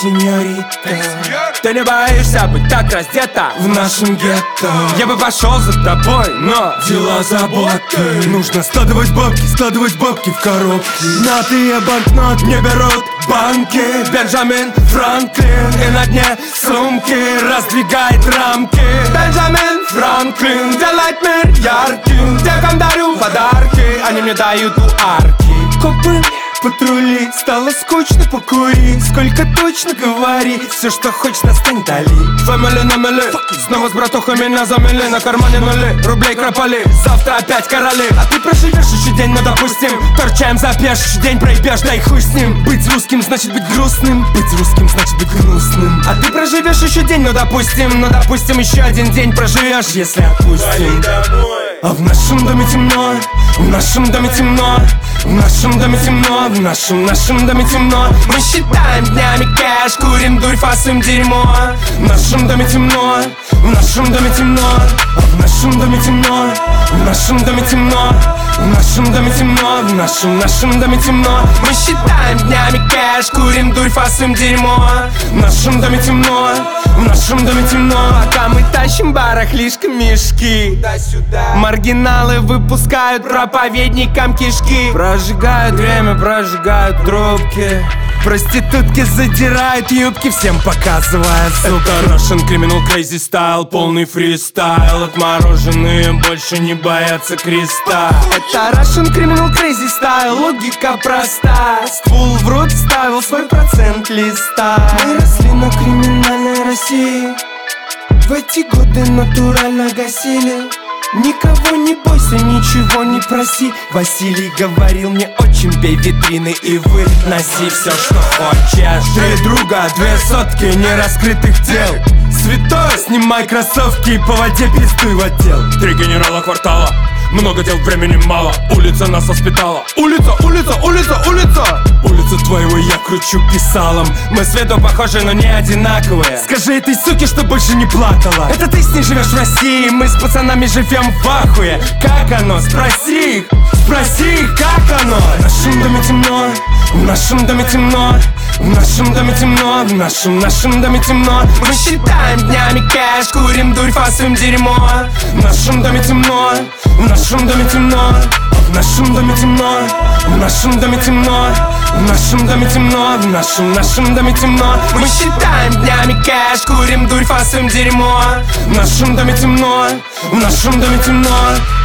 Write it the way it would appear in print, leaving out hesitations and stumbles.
сеньорита. Ты не боишься быть так раздета в нашем гетто? Я бы пошел за тобой, но дела заботы. Нужно складывать бабки в коробки. Снятые банкнот не берут банки. Бенджамин Франклин, и на дне сумки раздвигает рамки. Бенджамин Франклин делает мир ярким. Девкам дарю подарки, они мне дают у арки. Копы, патрули, стало скучно, покури. Сколько точно говори, все, что хочешь, достань дали. Фэмили на мели, снова с братухами на замели. На кармане нули, рублей кропали, завтра опять короли. А ты проживешь еще день, ну допустим, торчаем за пеший день, проебешь, да и хуй с ним. Быть русским значит быть грустным, быть русским значит быть гнусным. А ты проживешь еще день, ну допустим, еще один день проживешь, если отпустим. А в нашем доме темно, в нашем доме темно, в нашем доме темно, в нашем доме темно. Мы считаем днями кэш, курим дурь, фасуем дерьмо. В нашем доме темно, в нашем доме темно, а в нашем доме темно, в нашем доме темно, в нашем доме темно, в нашем доме темно. Мы считаем днями кэш, курим дурь, фасуем дерьмо. В нашем доме темно, в нашем доме темно. Пока мы тащим барахлишко мешки, маргиналы выпускают проповедникам кишки. Прожигают время, прожигают трубки. Проститутки задирают юбки, всем показывая зубки. Это Russian Criminal Crazy Style, полный фристайл. Отмороженные больше не боятся креста. Это Russian Criminal Crazy Style, логика проста. Ствол в рот вставил свой процент листа. Мы росли на криминальной России, в эти годы натурально гасили. Никого не бойся, ничего не проси. Василий говорил мне: отчим, бей витрины и выноси все, что хочешь. 3 друга, 2 сотки нераскрытых дел. Святой, снимай кроссовки и по воде пиздуй в отдел. 3 генерала квартала, много дел, времени мало. Улица нас воспитала. Улица, улица, улица, улица. Улицу твоего я кручу писалом. Мы с виду похожи, но не одинаковые. Скажи этой суке, что больше не плакала. Это ты с ней живешь в России, мы с пацанами живем в ахуе. Как оно? Спроси их, как оно? В нашем доме темно, в нашем доме темно, в нашем доме темно, в нашем доме темно. Мы считаем днями кэш, курим дурь, фасуем дерьмо. В нашем доме темно, в нашем доме темно, в нашем доме темно, в нашем доме темно, в нашем доме темно, в нашем доме темно. Мы считаем днями кэш, курим дурь, фасуем дерьмо. В нашем доме темно, в нашем доме темно.